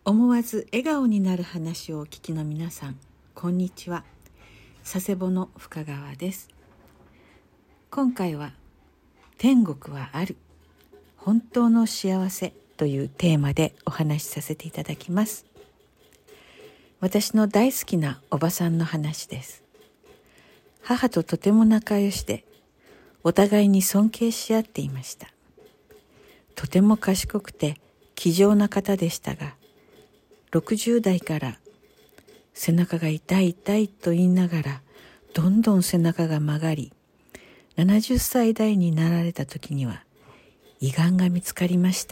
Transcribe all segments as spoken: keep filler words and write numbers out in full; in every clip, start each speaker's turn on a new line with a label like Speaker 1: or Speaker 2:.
Speaker 1: 思わず笑顔になる話をお聞きの皆さん、こんにちは。佐世保の深川です。今回は天国はある、本当の幸せというテーマでお話しさせていただきます。私の大好きなおばさんの話です。母ととても仲良しで、お互いに尊敬し合っていました。とても賢くて気丈な方でしたが、ろくじゅう代から背中が痛い痛いと言いながらどんどん背中が曲がり、ななじゅっさい代になられた時には胃がんが見つかりました。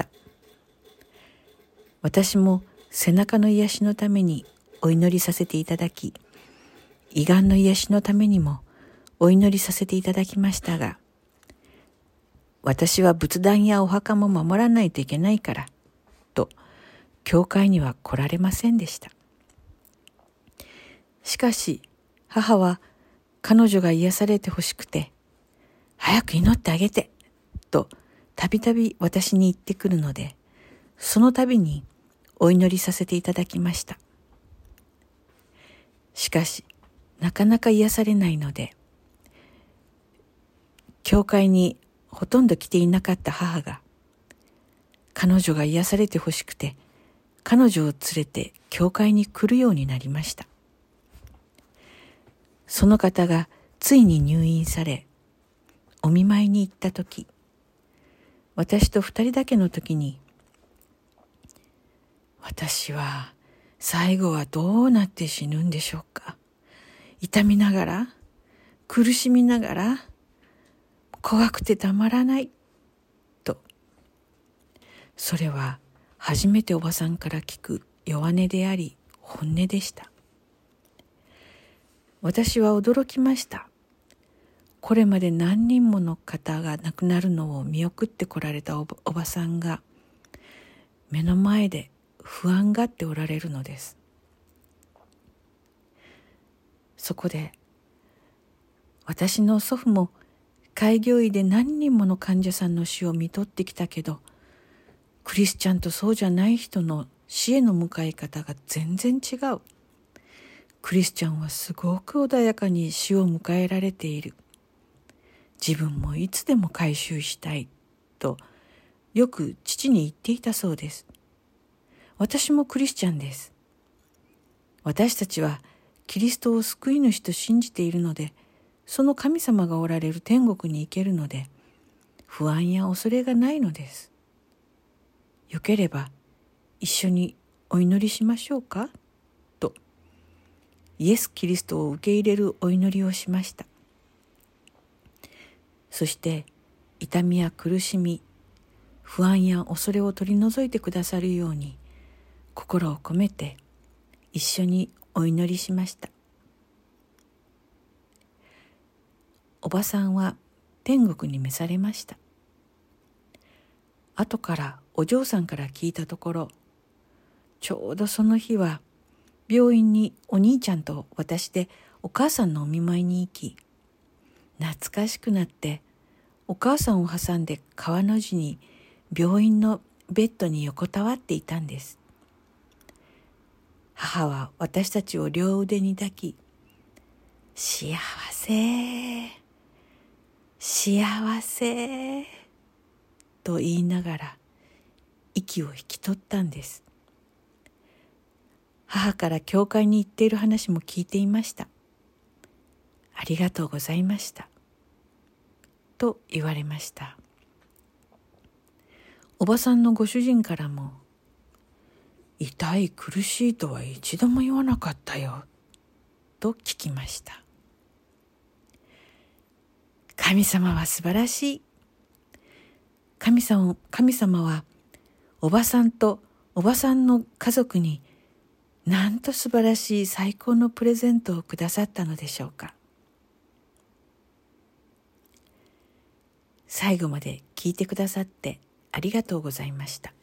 Speaker 1: 私も背中の癒しのためにお祈りさせていただき、胃がんの癒しのためにもお祈りさせていただきましたが、私は仏壇やお墓も守らないといけないからと教会には来られませんでした。しかし母は彼女が癒されてほしくて、早く祈ってあげてとたびたび私に言ってくるので、その度にお祈りさせていただきました。しかしなかなか癒されないので、教会にほとんど来ていなかった母が、彼女が癒されてほしくて彼女を連れて教会に来るようになりました。その方がついに入院され、お見舞いに行ったとき、私と二人だけのときに、私は最後はどうなって死ぬんでしょうか。痛みながら、苦しみながら、怖くてたまらないと。それは初めておばさんから聞く弱音であり本音でした。私は驚きました。これまで何人もの方が亡くなるのを見送ってこられたおば、おばさんが目の前で不安がっておられるのです。そこで私の祖父も開業医で何人もの患者さんの死を見とってきたけど、クリスチャンとそうじゃない人の死への向かい方が全然違う。クリスチャンはすごく穏やかに死を迎えられている。自分もいつでも改宗したいとよく父に言っていたそうです。私もクリスチャンです。私たちはキリストを救い主と信じているので、その神様がおられる天国に行けるので、不安や恐れがないのです。よければ一緒にお祈りしましょうかと、イエス・キリストを受け入れるお祈りをしました。そして痛みや苦しみ、不安や恐れを取り除いてくださるように心を込めて一緒にお祈りしました。おばさんは天国に召されました。後からお嬢さんから聞いたところ、ちょうどその日は病院にお兄ちゃんと私でお母さんのお見舞いに行き、懐かしくなってお母さんを挟んで川の字に病院のベッドに横たわっていたんです。母は私たちを両腕に抱き、幸せ、幸せと言いながら息を引き取ったんです。母から教会に行っている話も聞いていました。ありがとうございましたと言われました。おばさんのご主人からも、痛い苦しいとは一度も言わなかったよと聞きました。神様は素晴らしい。神様、神様はおばさんとおばさんの家族になんと素晴らしい最高のプレゼントをくださったのでしょうか。最後まで聞いてくださってありがとうございました。